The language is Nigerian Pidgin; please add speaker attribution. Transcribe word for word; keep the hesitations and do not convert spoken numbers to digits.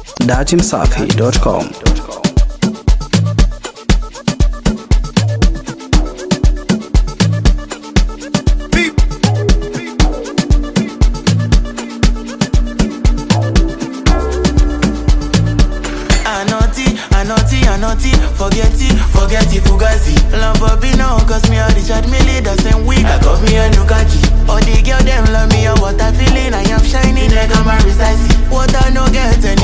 Speaker 1: datimsafi dot com.
Speaker 2: Forget it, forget it, Fugazi. Lamborghini, cause me a Richard Mille the same week. I got me a Nukaji. All the girl them love me, what I feeling, I am shining like I'm a Rizzi. What I no get any